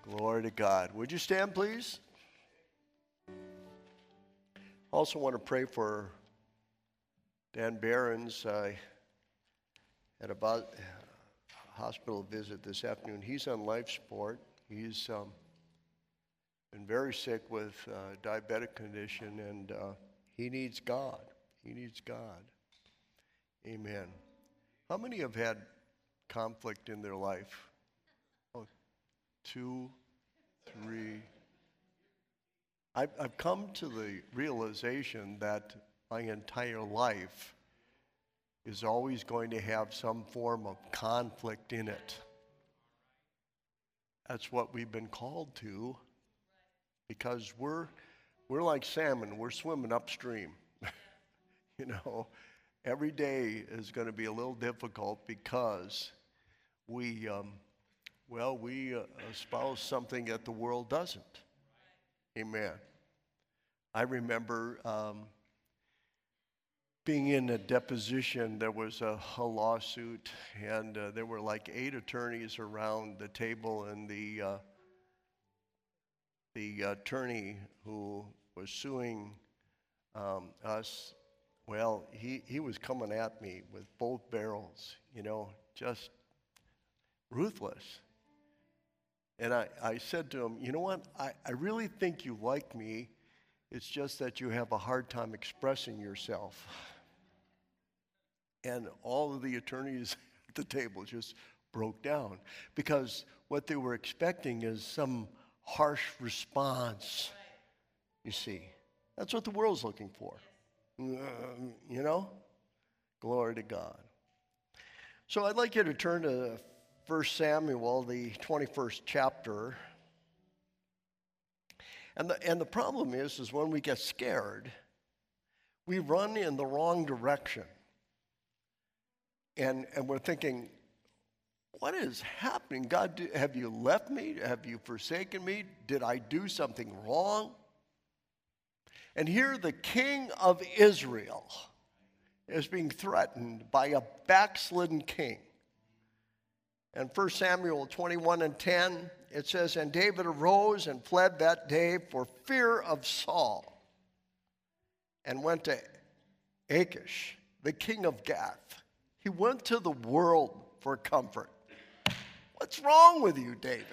Glory to God. Would you stand, please? Also want to pray for Dan Behrens. I had a hospital visit this afternoon. He's on life support. He's been very sick with diabetic condition, and he needs God. He needs God. Amen. How many have had conflict in their life? Oh, 2, 3. I've come to the realization that my entire life is always going to have some form of conflict in it. That's what we've been called to, because we're like salmon. We're swimming upstream. You know, every day is going to be a little difficult because we espouse something that the world doesn't. Amen. I remember being in a deposition. There was a lawsuit, and there were like 8 attorneys around the table, and the attorney who was suing us, well, he was coming at me with both barrels, just ruthless. And I said to him, you know what, I really think you like me. It's just that you have a hard time expressing yourself. And all of the attorneys at the table just broke down, because what they were expecting is some harsh response. You see, that's what the world's looking for. Glory to God. So I'd like you to turn to 1 Samuel, the 21st chapter. And the problem is when we get scared, we run in the wrong direction. And we're thinking, what is happening? God, have you left me? Have you forsaken me? Did I do something wrong? And here the king of Israel is being threatened by a backslidden king. And 1 Samuel 21:10, it says, and David arose and fled that day for fear of Saul, and went to Achish, the king of Gath. He went to the world for comfort. What's wrong with you, David?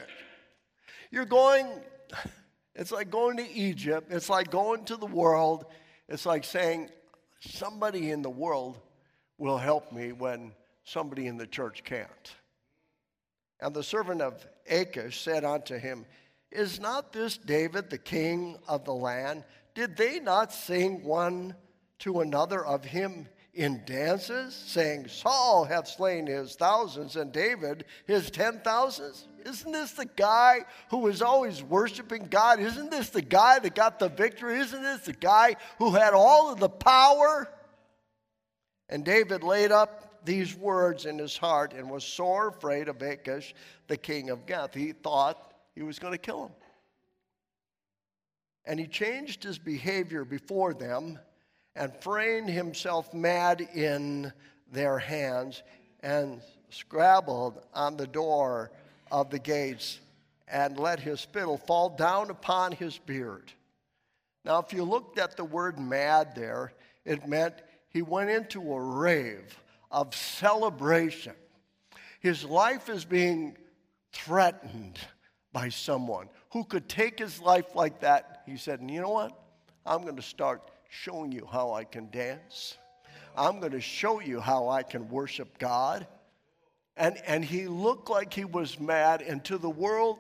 It's like going to Egypt. It's like going to the world. It's like saying, somebody in the world will help me when somebody in the church can't. And the servant of Achish said unto him, is not this David the king of the land? Did they not sing one to another of him in dances, saying, Saul hath slain his thousands, and David his 10,000s? Isn't this the guy who was always worshiping God? Isn't this the guy that got the victory? Isn't this the guy who had all of the power? And David laid up these words in his heart and was sore afraid of Achish, the king of Gath. He thought he was going to kill him. And he changed his behavior before them and feigned himself mad in their hands, and scrabbled on the door of the gates, and let his spittle fall down upon his beard. Now, if you looked at the word mad there, it meant he went into a rave of celebration. His life is being threatened by someone who could take his life like that. He said, and you know what? I'm going to start showing you how I can dance. I'm going to show you how I can worship God. And he looked like he was mad, and to the world,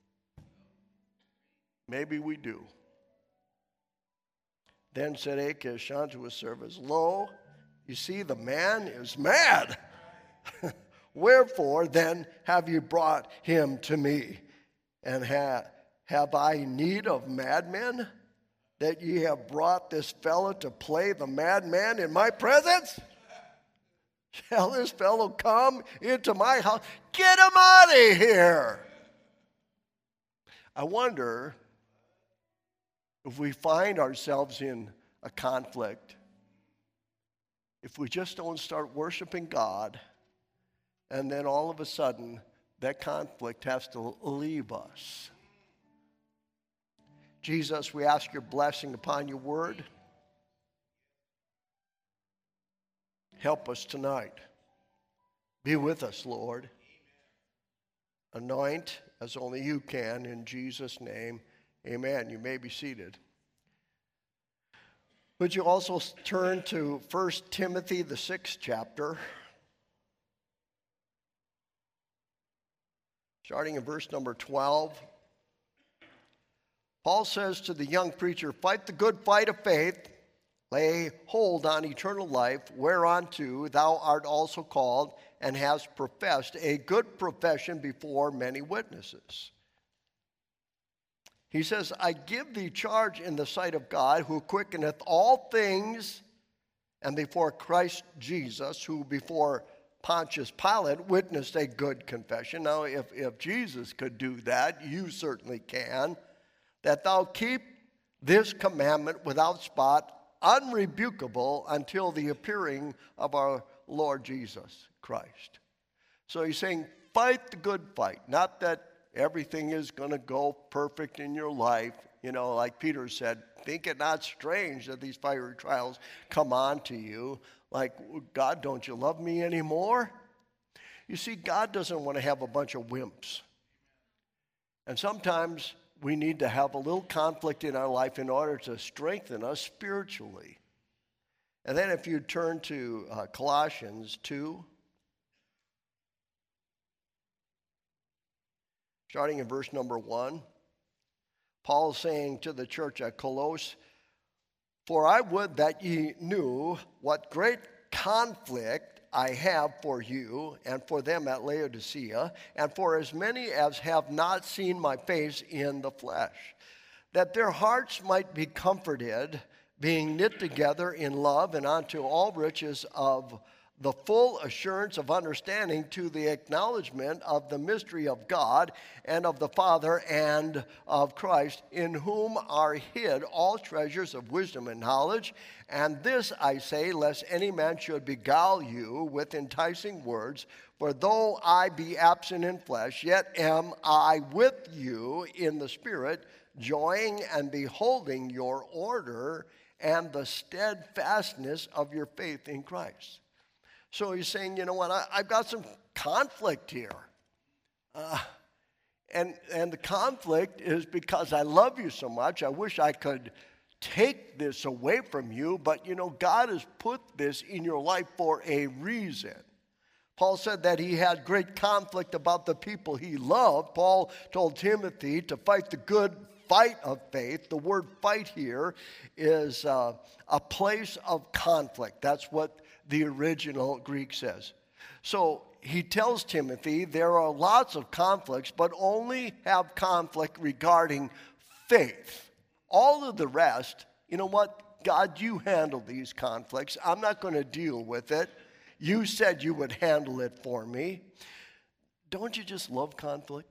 maybe we do. Then said Achish unto his servants, lo, you see, the man is mad. Wherefore then have you brought him to me? And have I need of madmen, that ye have brought this fellow to play the madman in my presence? Shall this fellow come into my house? Get him out of here. I wonder if we find ourselves in a conflict, if we just don't start worshiping God, and then all of a sudden that conflict has to leave us. Jesus, we ask your blessing upon your word. Help us tonight. Be with us, Lord. Anoint as only you can, in Jesus' name. Amen. You may be seated. Would you also turn to 1 Timothy, the 6th chapter, starting in verse number 12. Paul says to the young preacher, fight the good fight of faith, lay hold on eternal life, whereunto thou art also called, and hast professed a good profession before many witnesses. He says, I give thee charge in the sight of God, who quickeneth all things, and before Christ Jesus, who before Pontius Pilate witnessed a good confession. Now, if Jesus could do that, you certainly can. That thou keep this commandment without spot, unrebukable, until the appearing of our Lord Jesus Christ. So he's saying, fight the good fight. Not that everything is going to go perfect in your life. You know, like Peter said, think it not strange that these fiery trials come on to you. Like, God, don't you love me anymore? You see, God doesn't want to have a bunch of wimps. And sometimes we need to have a little conflict in our life in order to strengthen us spiritually. And then if you turn to Colossians 2, starting in verse number 1, Paul is saying to the church at Colossus, for I would that ye knew what great conflict I have for you and for them at Laodicea, and for as many as have not seen my face in the flesh, that their hearts might be comforted, being knit together in love and unto all riches of the full assurance of understanding, to the acknowledgement of the mystery of God and of the Father and of Christ, in whom are hid all treasures of wisdom and knowledge. And this I say, lest any man should beguile you with enticing words. For though I be absent in flesh, yet am I with you in the Spirit, joying and beholding your order and the steadfastness of your faith in Christ. So he's saying, you know what, I've got some conflict here. And the conflict is because I love you so much. I wish I could take this away from you, but you know, God has put this in your life for a reason. Paul said that he had great conflict about the people he loved. Paul told Timothy to fight the good fight of faith. The word fight here is a place of conflict. That's what the original Greek says. So he tells Timothy there are lots of conflicts, but only have conflict regarding faith. All of the rest, you know what? God, you handle these conflicts. I'm not going to deal with it. You said you would handle it for me. Don't you just love conflict?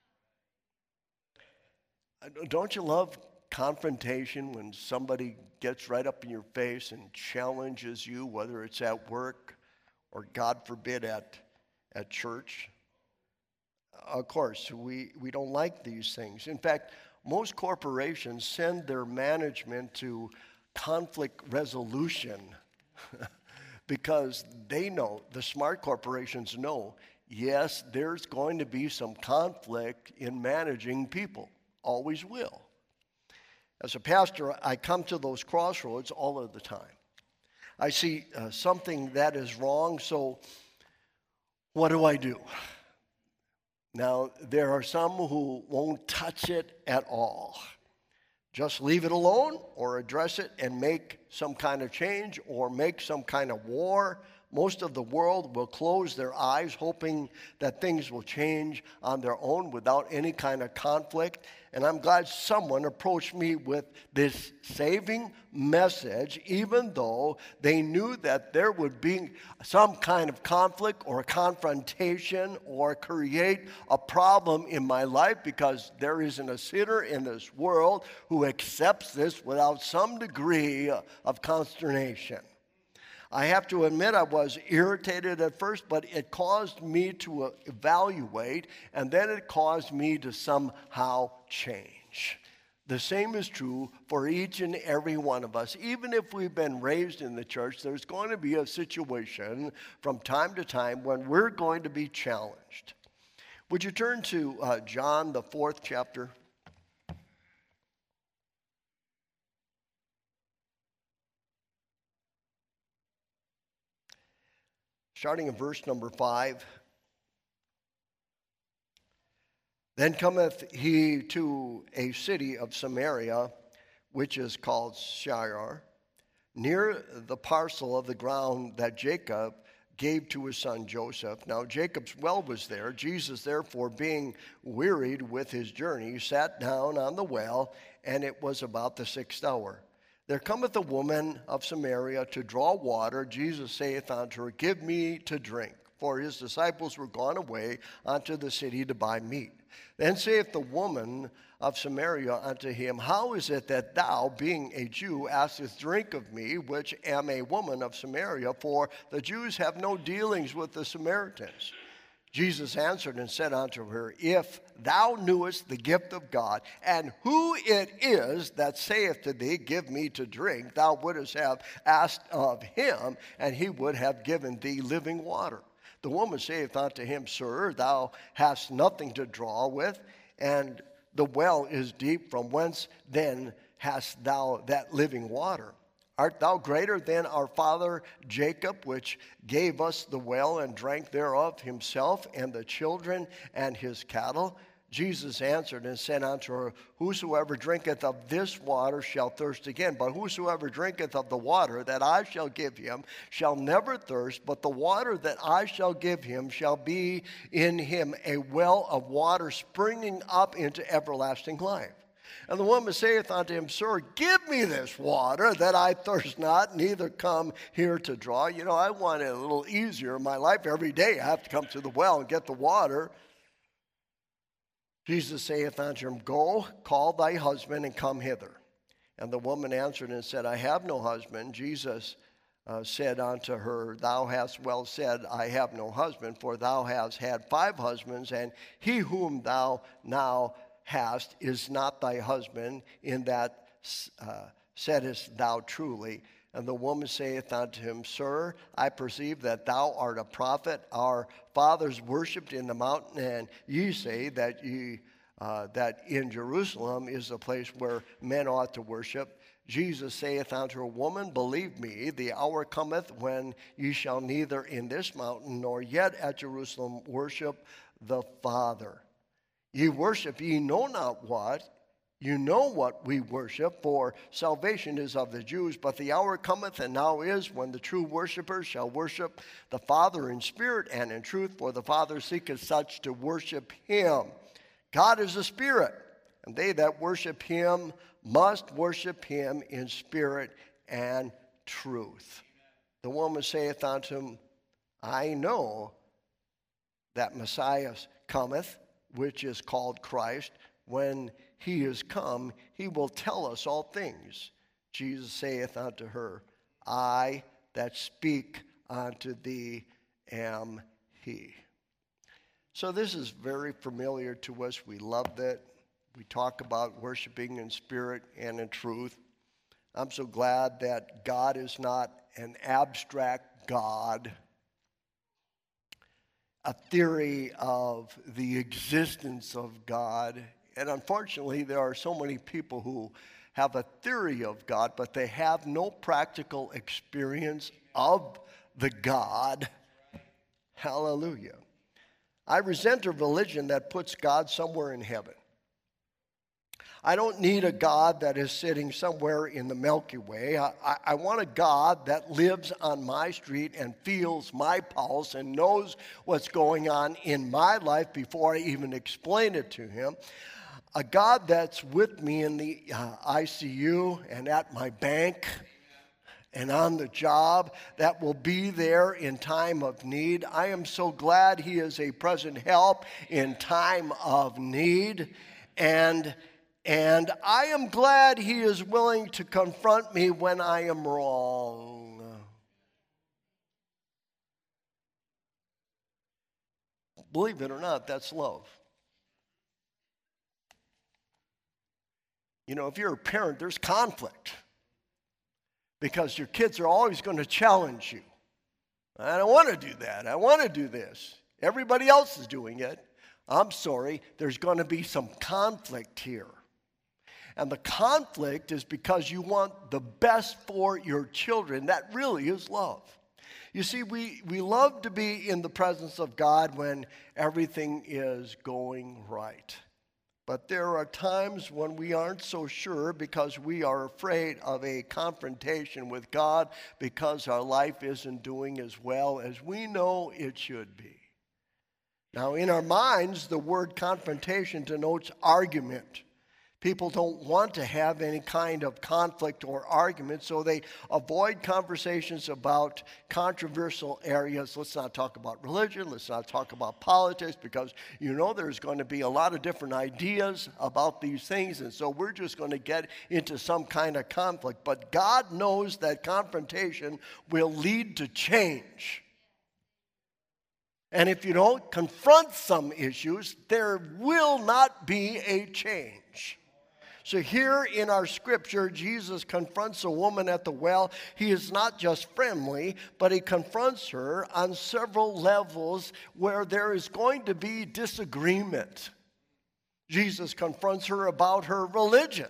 Don't you love confrontation when somebody gets right up in your face and challenges you, whether it's at work or, God forbid, at church? Of course, we don't like these things. In fact, most corporations send their management to conflict resolution because they know, the smart corporations know, yes, there's going to be some conflict in managing people. Always will. As a pastor, I come to those crossroads all of the time. I see something that is wrong, so what do? Now, there are some who won't touch it at all. Just leave it alone or address it and make some kind of change or make some kind of war. Most of the world will close their eyes hoping that things will change on their own without any kind of conflict. And I'm glad someone approached me with this saving message, even though they knew that there would be some kind of conflict or confrontation or create a problem in my life, because there isn't a sinner in this world who accepts this without some degree of consternation. I have to admit I was irritated at first, but it caused me to evaluate, and then it caused me to somehow change. The same is true for each and every one of us. Even if we've been raised in the church, there's going to be a situation from time to time when we're going to be challenged. Would you turn to John, the 4th chapter? Starting in verse number 5. Then cometh he to a city of Samaria, which is called Sychar, near the parcel of the ground that Jacob gave to his son Joseph. Now Jacob's well was there. Jesus, therefore, being wearied with his journey, sat down on the well, and it was about the 6th hour. There cometh a woman of Samaria to draw water. Jesus saith unto her, Give me to drink. For his disciples were gone away unto the city to buy meat. Then saith the woman of Samaria unto him, How is it that thou, being a Jew, askest drink of me, which am a woman of Samaria? For the Jews have no dealings with the Samaritans. Jesus answered and said unto her, If thou knewest the gift of God, and who it is that saith to thee, Give me to drink, thou wouldest have asked of him, and he would have given thee living water. The woman saith unto him, Sir, thou hast nothing to draw with, and the well is deep. From whence then hast thou that living water? Art thou greater than our father Jacob, which gave us the well and drank thereof himself and the children and his cattle? Jesus answered and said unto her, Whosoever drinketh of this water shall thirst again, but whosoever drinketh of the water that I shall give him shall never thirst, but the water that I shall give him shall be in him a well of water springing up into everlasting life. And the woman saith unto him, Sir, give me this water, that I thirst not, neither come here to draw. You know, I want it a little easier in my life. Every day I have to come to the well and get the water. Jesus saith unto him, Go, call thy husband, and come hither. And the woman answered and said, I have no husband. Jesus said unto her, Thou hast well said, I have no husband, for thou hast had 5 husbands, and he whom thou now hast is not thy husband. In that saidest thou truly. And the woman saith unto him, Sir, I perceive that thou art a prophet. Our fathers worshipped in the mountain, and ye say that that in Jerusalem is the place where men ought to worship. Jesus saith unto her, Woman, believe me, the hour cometh when ye shall neither in this mountain nor yet at Jerusalem worship the Father. Ye worship ye know not what. You know what we worship, for salvation is of the Jews. But the hour cometh, and now is, when the true worshipers shall worship the Father in spirit and in truth, for the Father seeketh such to worship him. God is a spirit, and they that worship him must worship him in spirit and truth. The woman saith unto him, I know that Messiah cometh, which is called Christ. When he is come, he will tell us all things. Jesus saith unto her, I that speak unto thee am he. So this is very familiar to us. We love it. We talk about worshiping in spirit and in truth. I'm so glad that God is not an abstract God, a theory of the existence of God. And unfortunately, there are so many people who have a theory of God, but they have no practical experience of the God. Hallelujah. I resent a religion that puts God somewhere in heaven. I don't need a God that is sitting somewhere in the Milky Way. I want a God that lives on my street and feels my pulse and knows what's going on in my life before I even explain it to him. A God that's with me in the ICU and at my bank and on the job, that will be there in time of need. I am so glad he is a present help in time of need. And I am glad he is willing to confront me when I am wrong. Believe it or not, that's love. You know, if you're a parent, there's conflict because your kids are always going to challenge you. I don't want to do that. I want to do this. Everybody else is doing it. I'm sorry, there's going to be some conflict here. And the conflict is because you want the best for your children. That really is love. You see, we love to be in the presence of God when everything is going right. But there are times when we aren't so sure because we are afraid of a confrontation with God because our life isn't doing as well as we know it should be. Now, in our minds, the word confrontation denotes argument. People don't want to have any kind of conflict or argument, so they avoid conversations about controversial areas. Let's not talk about religion. Let's not talk about politics, because you know there's going to be a lot of different ideas about these things, and so we're just going to get into some kind of conflict. But God knows that confrontation will lead to change. And if you don't confront some issues, there will not be a change. So here in our scripture, Jesus confronts a woman at the well. He is not just friendly, but he confronts her on several levels where there is going to be disagreement. Jesus confronts her about her religion.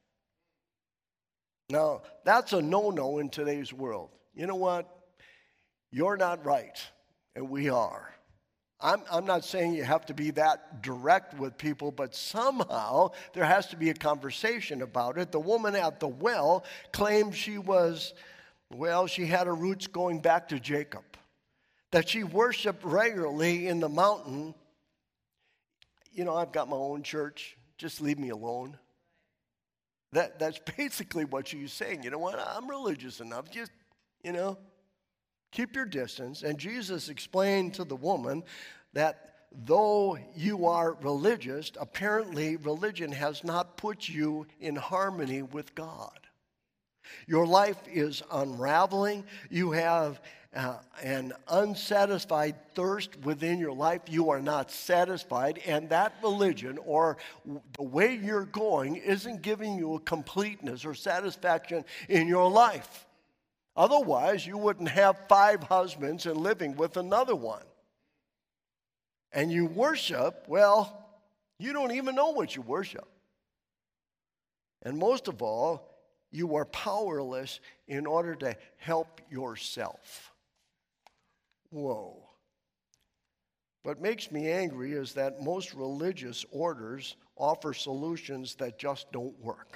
Now, that's a no-no in today's world. You know what? You're not right, and we are. I'm not saying you have to be that direct with people, but somehow there has to be a conversation about it. The woman at the well claimed she had her roots going back to Jacob, that she worshiped regularly in the mountain. You know, I've got my own church. Just leave me alone. That's basically what she's saying. You know what? I'm religious enough. Just, keep your distance. And Jesus explained to the woman that though you are religious, apparently religion has not put you in harmony with God. Your life is unraveling. You have an unsatisfied thirst within your life. You are not satisfied, and that religion or the way you're going isn't giving you a completeness or satisfaction in your life. Otherwise, you wouldn't have 5 husbands and living with another one. And you worship, well, you don't even know what you worship. And most of all, you are powerless in order to help yourself. Whoa. What makes me angry is that most religious orders offer solutions that just don't work.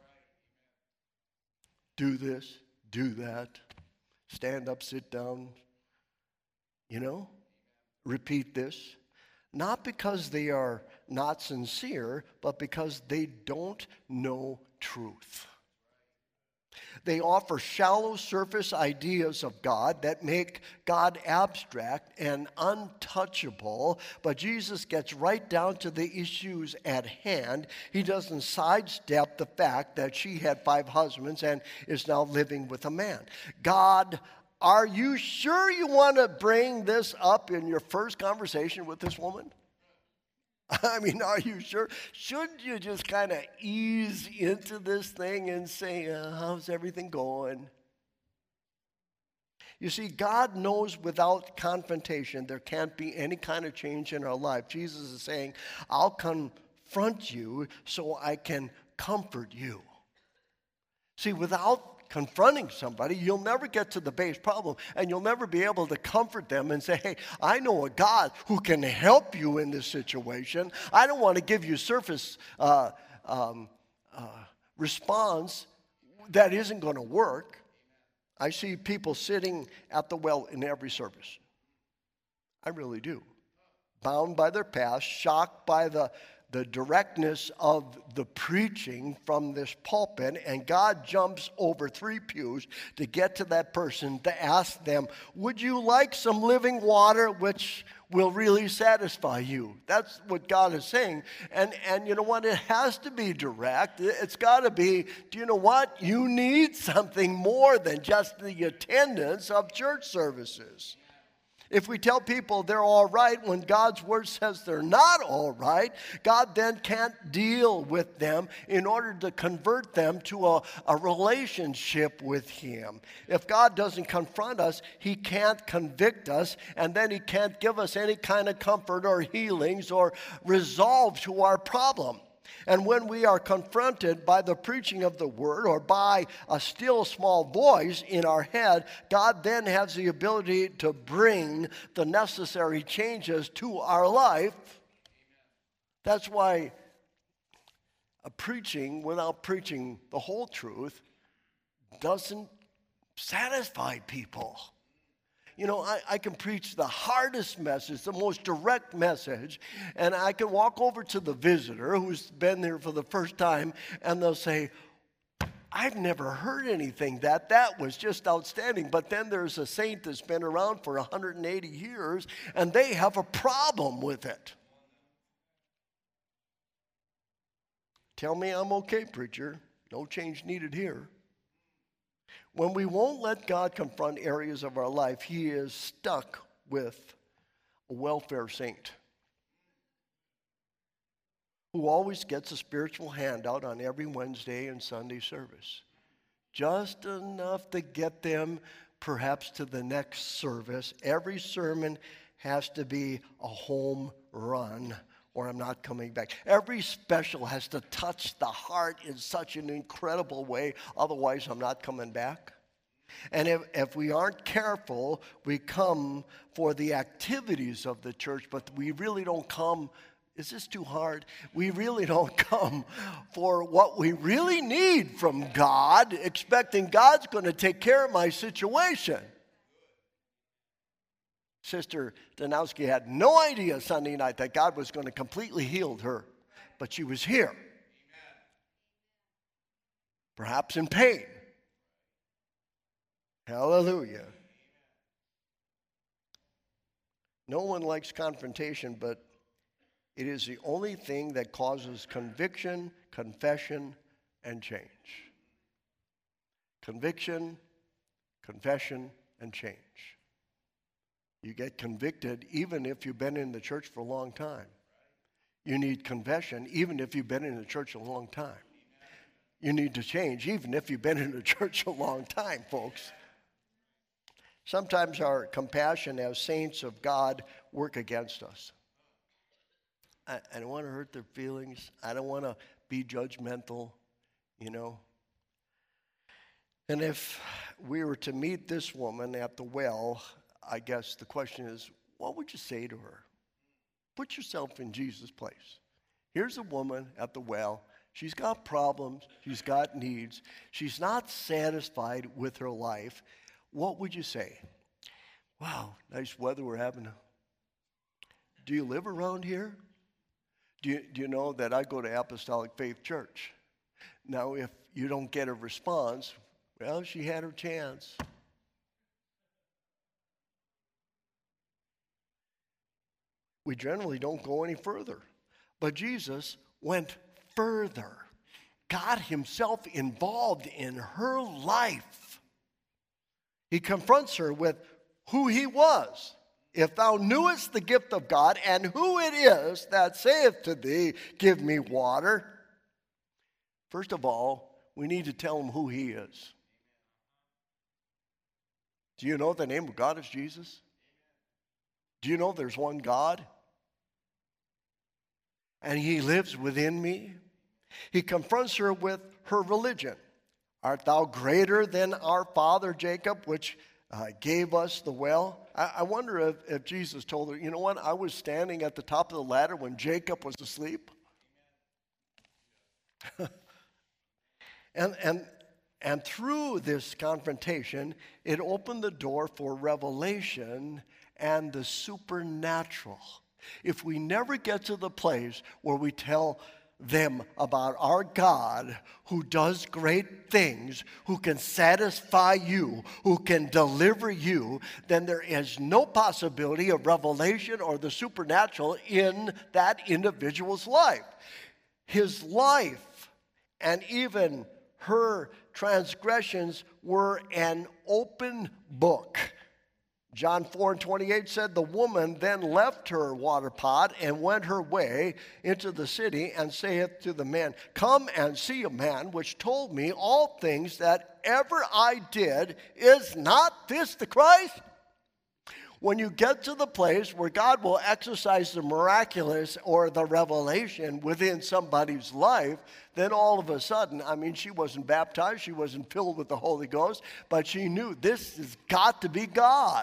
Do this. Do that, stand up, sit down, repeat this. Not because they are not sincere, but because they don't know truth. They offer shallow surface ideas of God that make God abstract and untouchable, but Jesus gets right down to the issues at hand. He doesn't sidestep the fact that she had 5 husbands and is now living with a man. God, are you sure you want to bring this up in your first conversation with this woman? I mean, are you sure? Shouldn't you just kind of ease into this thing and say, how's everything going? You see, God knows without confrontation there can't be any kind of change in our life. Jesus is saying, I'll confront you so I can comfort you. See, without confronting somebody, you'll never get to the base problem, and you'll never be able to comfort them and say, hey, I know a God who can help you in this situation. I don't want to give you surface response that isn't going to work. I see people sitting at the well in every service. I really do. Bound by their past, shocked by the directness of the preaching from this pulpit, and God jumps over 3 pews to get to that person to ask them, would you like some living water which will really satisfy you? That's what God is saying. And you know what? It has to be direct. It's got to be, do you know what? You need something more than just the attendance of church services. If we tell people they're all right when God's word says they're not all right, God then can't deal with them in order to convert them to a relationship with Him. If God doesn't confront us, He can't convict us, and then He can't give us any kind of comfort or healings or resolve to our problem. And when we are confronted by the preaching of the word or by a still small voice in our head, God then has the ability to bring the necessary changes to our life. That's why a preaching without preaching the whole truth doesn't satisfy people. You know, I can preach the hardest message, the most direct message, and I can walk over to the visitor who's been there for the first time, and they'll say, I've never heard anything that was just outstanding. But then there's a saint that's been around for 180 years, and they have a problem with it. Tell me I'm okay, preacher. No change needed here. When we won't let God confront areas of our life, He is stuck with a welfare saint who always gets a spiritual handout on every Wednesday and Sunday service. Just enough to get them perhaps to the next service. Every sermon has to be a home run, or I'm not coming back. Every special has to touch the heart in such an incredible way, otherwise I'm not coming back. And if we aren't careful, we come for the activities of the church, but we really don't come. Is this too hard? We really don't come for what we really need from God, expecting God's going to take care of my situation. Sister Danowski had no idea Sunday night that God was going to completely heal her, but she was here. Perhaps in pain. Hallelujah. No one likes confrontation, but it is the only thing that causes conviction, confession, and change. Conviction, confession, and change. You get convicted even if you've been in the church for a long time. You need confession even if you've been in the church a long time. You need to change even if you've been in the church a long time, folks. Sometimes our compassion as saints of God work against us. I don't want to hurt their feelings. I don't want to be judgmental, you know. And if we were to meet this woman at the well, I guess the question is, what would you say to her? Put yourself in Jesus' place. Here's a woman at the well. She's got problems. She's got needs. She's not satisfied with her life. What would you say? Wow, nice weather we're having. Do you live around here? Do you know that I go to Apostolic Faith Church? Now, if you don't get a response, well, she had her chance. We generally don't go any further. But Jesus went further, got Himself involved in her life. He confronts her with who He was. If thou knewest the gift of God, and who it is that saith to thee, give me water. First of all, we need to tell Him who He is. Do you know the name of God is Jesus? Do you know there's one God? And He lives within me. He confronts her with her religion. Art thou greater than our father Jacob, which gave us the well? I wonder if Jesus told her, you know what, I was standing at the top of the ladder when Jacob was asleep. And through this confrontation, it opened the door for revelation and the supernatural. If we never get to the place where we tell them about our God who does great things, who can satisfy you, who can deliver you, then there is no possibility of revelation or the supernatural in that individual's life. His life and even her transgressions were an open book. John 4:28 said, the woman then left her water pot and went her way into the city and saith to the man, come and see a man which told me all things that ever I did. Is not this the Christ? When you get to the place where God will exercise the miraculous or the revelation within somebody's life, then all of a sudden, I mean, she wasn't baptized, she wasn't filled with the Holy Ghost, but she knew this has got to be God.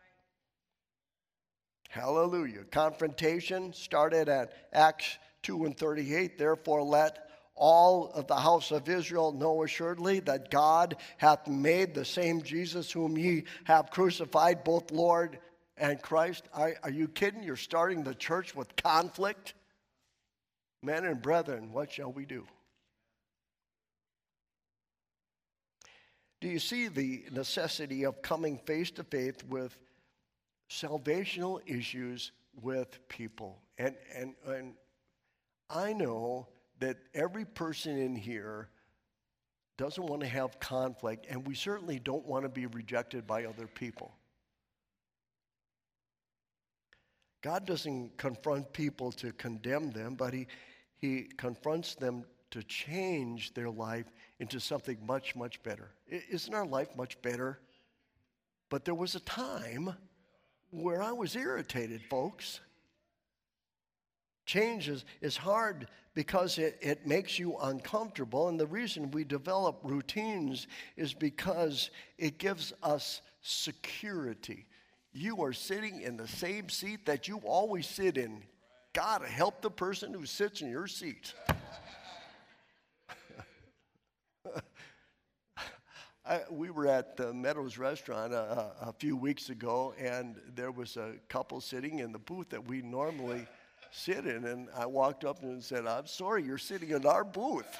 Hallelujah. Confrontation started at Acts 2:38. Therefore, let all of the house of Israel know assuredly that God hath made the same Jesus whom ye have crucified, both Lord and Christ. Are you kidding? You're starting the church with conflict? Men and brethren, what shall we do? Do you see the necessity of coming face to face with salvational issues with people? And I know that every person in here doesn't want to have conflict, and we certainly don't want to be rejected by other people. God doesn't confront people to condemn them, but he confronts them to change their life into something much, much better. Isn't our life much better? But there was a time where I was irritated, folks. Change is hard because it makes you uncomfortable. And the reason we develop routines is because it gives us security. You are sitting in the same seat that you always sit in. God help the person who sits in your seat. We were at the Meadows restaurant a few weeks ago, and there was a couple sitting in the booth that we normally sit in, and I walked up and said, I'm sorry, you're sitting in our booth.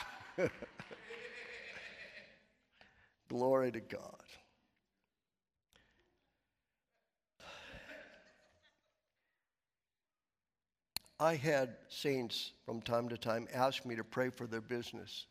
Glory to God. I had saints from time to time ask me to pray for their business.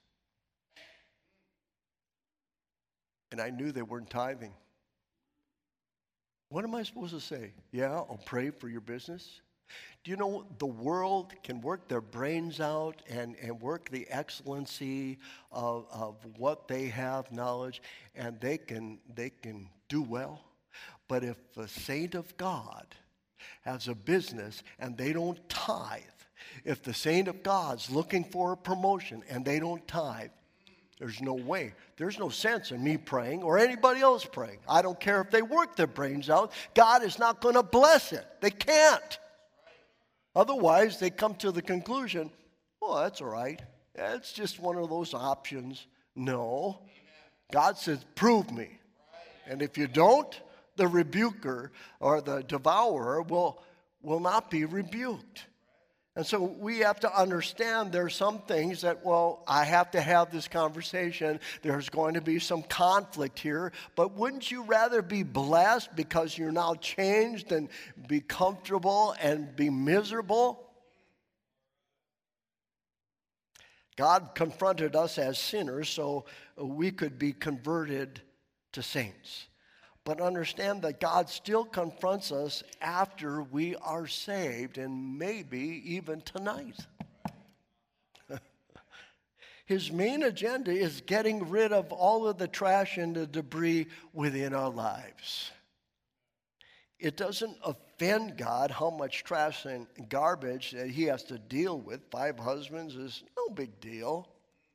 And I knew they weren't tithing. What am I supposed to say? Yeah, I'll pray for your business. Do you know the world can work their brains out and work the excellency of what they have knowledge, and they can do well. But if a saint of God has a business and they don't tithe, if the saint of God's looking for a promotion and they don't tithe, there's no way. There's no sense in me praying or anybody else praying. I don't care if they work their brains out. God is not going to bless it. They can't. Otherwise, they come to the conclusion, well, that's all right. It's just one of those options. No. God says, prove me. And if you don't, the rebuker or the devourer will not be rebuked. And so we have to understand there's some things that, well, I have to have this conversation. There's going to be some conflict here. But wouldn't you rather be blessed because you're now changed than be comfortable and be miserable? God confronted us as sinners so we could be converted to saints. But understand that God still confronts us after we are saved, and maybe even tonight. His main agenda is getting rid of all of the trash and the debris within our lives. It doesn't offend God how much trash and garbage that he has to deal with. 5 husbands is no big deal.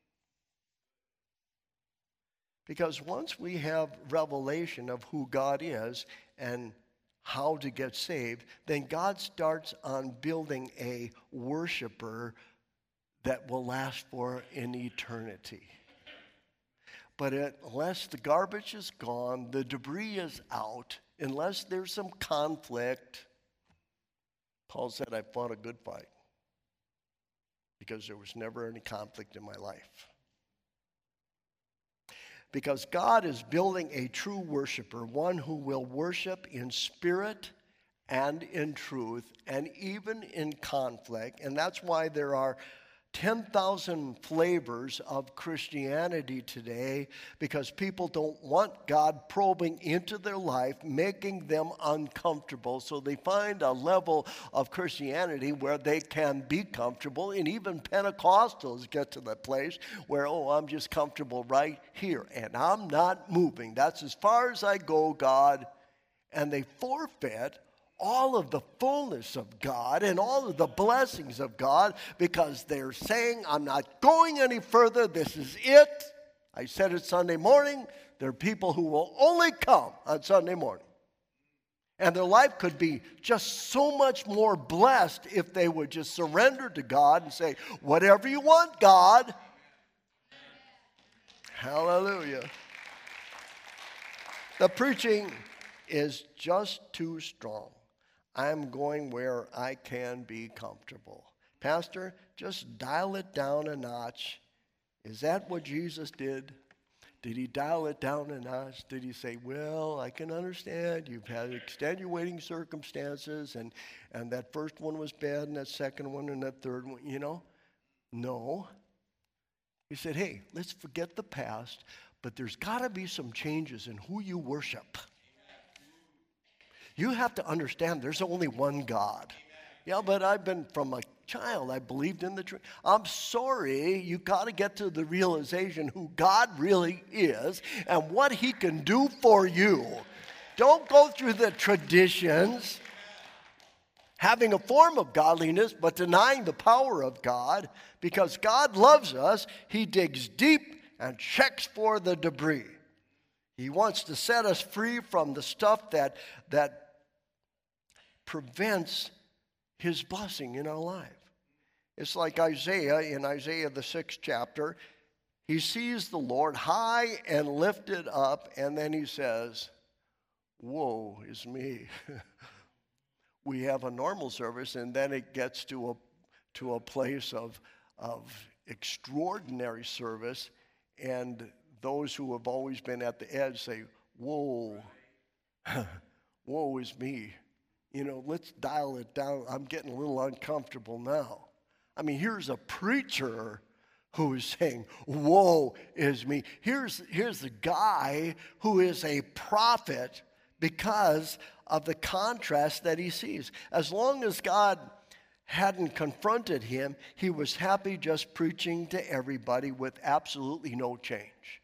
Because once we have revelation of who God is and how to get saved, then God starts on building a worshiper that will last for an eternity. But unless the garbage is gone, the debris is out, unless there's some conflict, Paul said, I fought a good fight because there was never any conflict in my life. Because God is building a true worshiper, one who will worship in spirit and in truth and even in conflict. And that's why there are 10,000 flavors of Christianity today because people don't want God probing into their life, making them uncomfortable. So they find a level of Christianity where they can be comfortable. And even Pentecostals get to that place where, oh, I'm just comfortable right here and I'm not moving. That's as far as I go, God. And they forfeit all of the fullness of God and all of the blessings of God because they're saying, I'm not going any further. This is it. I said it Sunday morning. There are people who will only come on Sunday morning. And their life could be just so much more blessed if they would just surrender to God and say, whatever you want, God. Hallelujah. The preaching is just too strong. I'm going where I can be comfortable. Pastor, just dial it down a notch. Is that what Jesus did? Did he dial it down a notch? Did he say, well, I can understand you've had extenuating circumstances and that first one was bad and that second one and that third one, No. He said, hey, let's forget the past, but there's got to be some changes in who you worship. You have to understand there's only one God. Yeah, but I've been from a child, I believed in the truth. I'm sorry, you got to get to the realization who God really is and what he can do for you. Don't go through the traditions, having a form of godliness, but denying the power of God. Because God loves us, he digs deep and checks for the debris. He wants to set us free from the stuff that prevents his blessing in our life. It's like Isaiah, in Isaiah the 6th chapter. He sees the Lord high and lifted up, and then he says, woe is me. We have a normal service, and then it gets to a place of extraordinary service, and those who have always been at the edge say, whoa, woe is me. Let's dial it down. I'm getting a little uncomfortable now. I mean, here's a preacher who is saying, woe is me. Here's the guy who is a prophet because of the contrast that he sees. As long as God hadn't confronted him, he was happy just preaching to everybody with absolutely no change.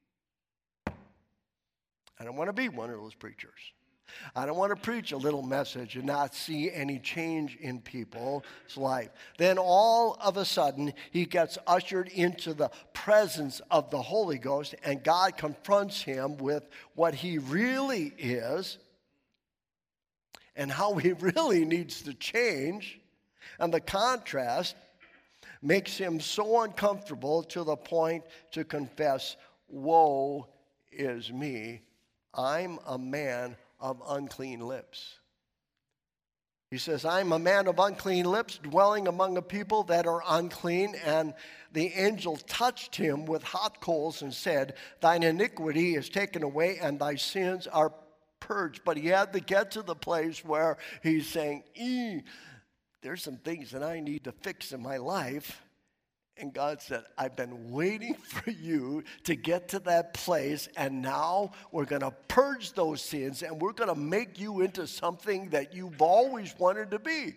I don't want to be one of those preachers. I don't want to preach a little message and not see any change in people's life. Then all of a sudden, he gets ushered into the presence of the Holy Ghost, and God confronts him with what he really is and how he really needs to change. And the contrast makes him so uncomfortable to the point to confess, woe is me. I'm a man of unclean lips. He says, I'm a man of unclean lips, dwelling among a people that are unclean. And the angel touched him with hot coals and said, thine iniquity is taken away and thy sins are purged. But he had to get to the place where he's saying, there's some things that I need to fix in my life. And God said, I've been waiting for you to get to that place, and now we're going to purge those sins, and we're going to make you into something that you've always wanted to be.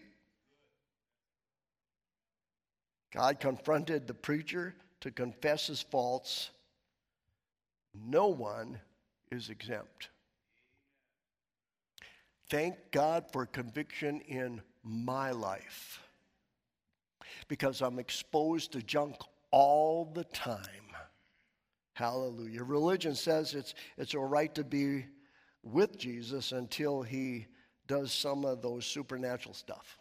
God confronted the preacher to confess his faults. No one is exempt. Thank God for conviction in my life, because I'm exposed to junk all the time. Hallelujah. Religion says it's all right to be with Jesus until he does some of those supernatural stuff.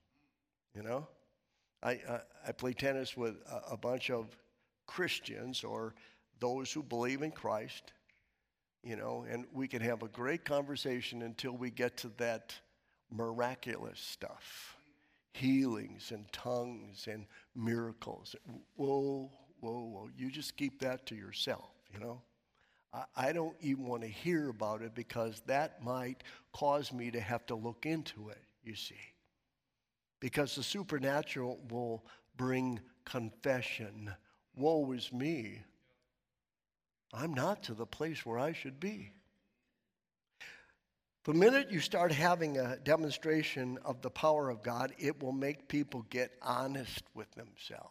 I play tennis with a bunch of Christians or those who believe in Christ, and we can have a great conversation until we get to that miraculous stuff. Healings and tongues and miracles. Whoa. You just keep that to yourself, I don't even want to hear about it because that might cause me to have to look into it, you see. Because the supernatural will bring confession. Woe is me. I'm not to the place where I should be. The minute you start having a demonstration of the power of God, it will make people get honest with themselves.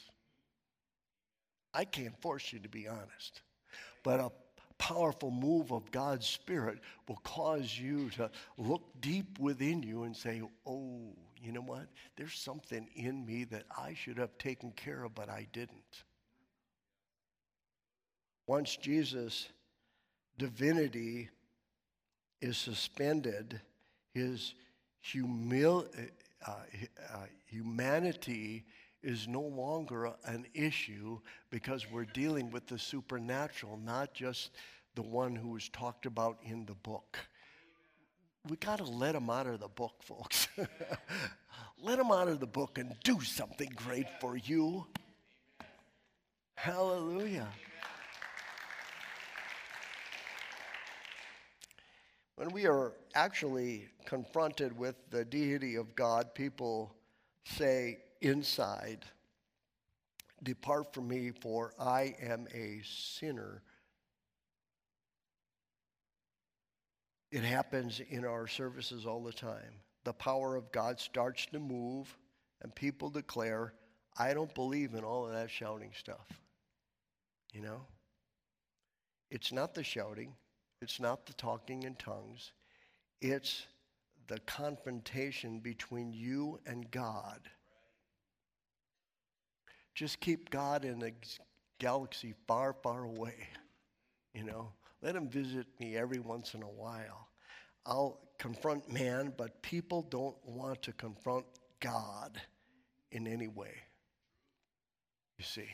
I can't force you to be honest, but a powerful move of God's Spirit will cause you to look deep within you and say, oh, you know what? There's something in me that I should have taken care of, but I didn't. Once Jesus' divinity is suspended, his humanity is no longer an issue because we're dealing with the supernatural, not just the one who was talked about in the book. We got to let him out of the book, folks. Let him out of the book and do something great for you. Hallelujah. When we are actually confronted with the deity of God, people say inside, "Depart from me, for I am a sinner." It happens in our services all the time. The power of God starts to move, and people declare, "I don't believe in all of that shouting stuff." You know? It's not the shouting. It's not the talking in tongues. It's the confrontation between you and God. Just keep God in a galaxy far, far away. You know, let him visit me every once in a while. I'll confront man, but people don't want to confront God in any way. You see.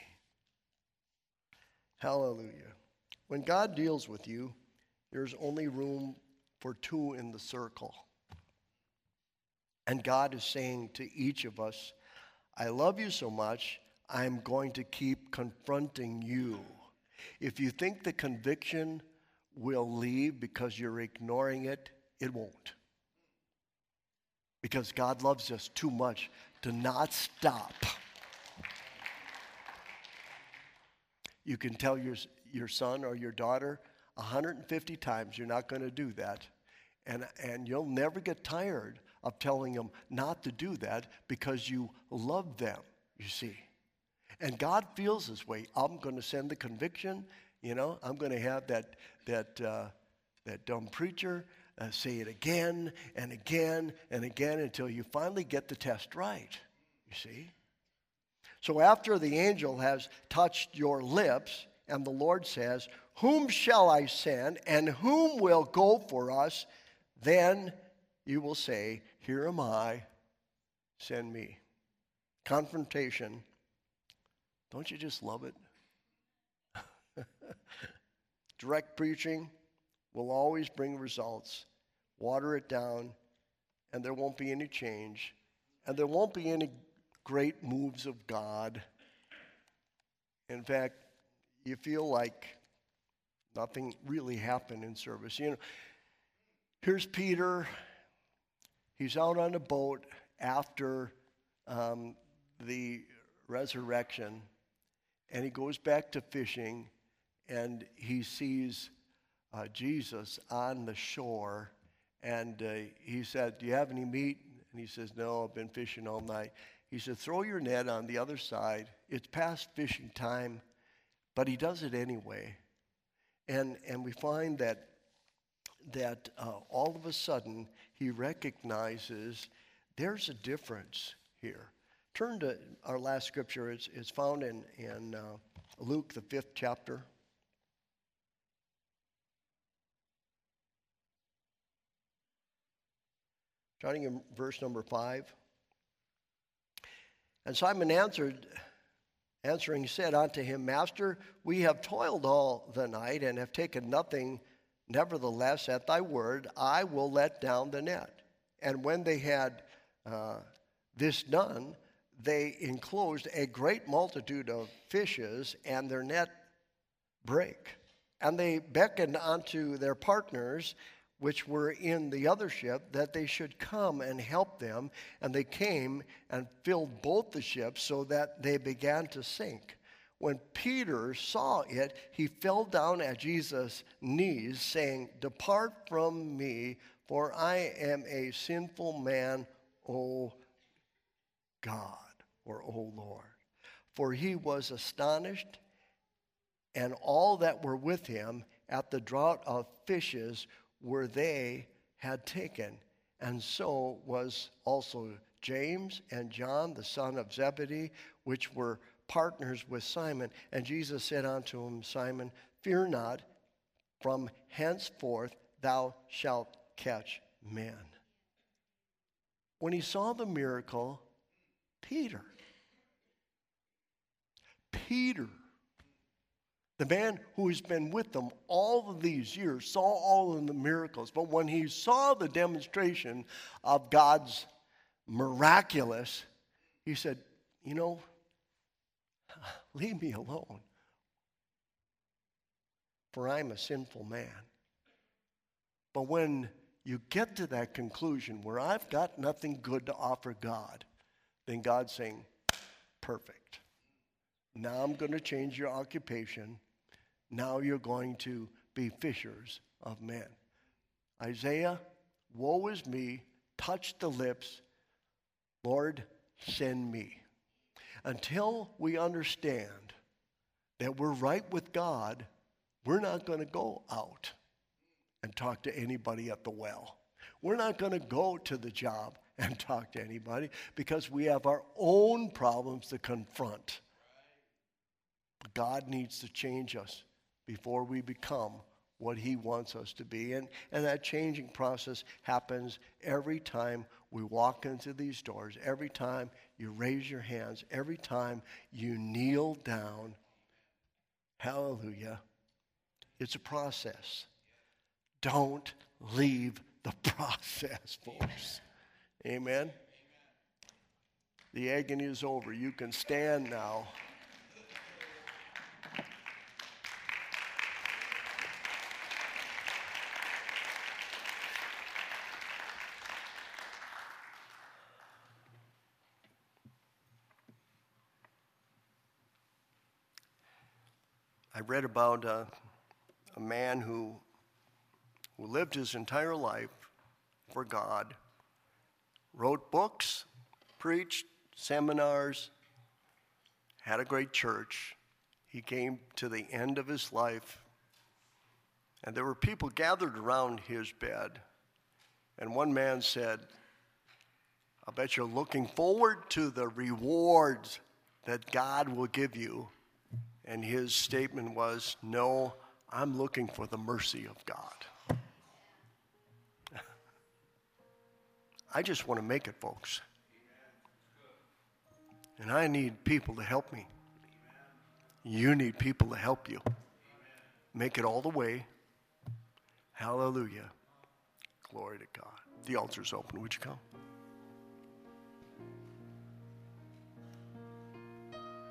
Hallelujah. When God deals with you, there's only room for two in the circle. And God is saying to each of us, I love you so much, I'm going to keep confronting you. If you think the conviction will leave because you're ignoring it, it won't. Because God loves us too much to not stop. You can tell your son or your daughter 150 times you're not going to do that. And you'll never get tired of telling them not to do that because you love them, you see. And God feels this way. I'm going to send the conviction. You know, I'm going to have that dumb preacher say it again and again and again until you finally get the test right, you see. So after the angel has touched your lips and the Lord says, whom shall I send and whom will go for us? Then you will say, here am I, send me. Confrontation. Don't you just love it? Direct preaching will always bring results. Water it down, and there won't be any change. And there won't be any great moves of God. In fact, you feel like nothing really happened in service. You know, here's Peter. He's out on a boat after the resurrection, and he goes back to fishing, and he sees Jesus on the shore, and he said, do you have any meat? And he says, no, I've been fishing all night. He said, throw your net on the other side. It's past fishing time, but he does it anyway. And we find that all of a sudden he recognizes there's a difference here. Turn to our last scripture. It's found in Luke, the 5th chapter. Starting in verse number 5. And Simon answering said unto him, Master, we have toiled all the night and have taken nothing. Nevertheless, at thy word, I will let down the net. And when they had this done, they enclosed a great multitude of fishes, and their net brake. And they beckoned unto their partners which were in the other ship, that they should come and help them. And they came and filled both the ships so that they began to sink. When Peter saw it, he fell down at Jesus' knees, saying, "Depart from me, for I am a sinful man, O God," or "O Lord." For he was astonished, and all that were with him, at the draught of fishes where they had taken. And so was also James and John, the son of Zebedee, which were partners with Simon. And Jesus said unto him, "Simon, fear not, from henceforth thou shalt catch men." When he saw the miracle, Peter, the man who has been with them all of these years, saw all of the miracles. But when he saw the demonstration of God's miraculous, he said, leave me alone, for I'm a sinful man. But when you get to that conclusion where I've got nothing good to offer God, then God's saying, perfect. Now I'm going to change your occupation. Now you're going to be fishers of men. Isaiah, woe is me, touch the lips, Lord, send me. Until we understand that we're right with God, we're not going to go out and talk to anybody at the well. We're not going to go to the job and talk to anybody because we have our own problems to confront. God needs to change us before we become what he wants us to be. And that changing process happens every time we walk into these doors, every time you raise your hands, every time you kneel down. Hallelujah. It's a process. Don't leave the process, folks. Amen. The agony is over. You can stand now. I read about a man who lived his entire life for God, wrote books, preached seminars, had a great church. He came to the end of his life, and there were people gathered around his bed. And one man said, "I bet you're looking forward to the rewards that God will give you." And his statement was, "No, I'm looking for the mercy of God." I just want to make it, folks. And I need people to help me. You need people to help you. Make it all the way. Hallelujah. Glory to God. The altar's open. Would you come?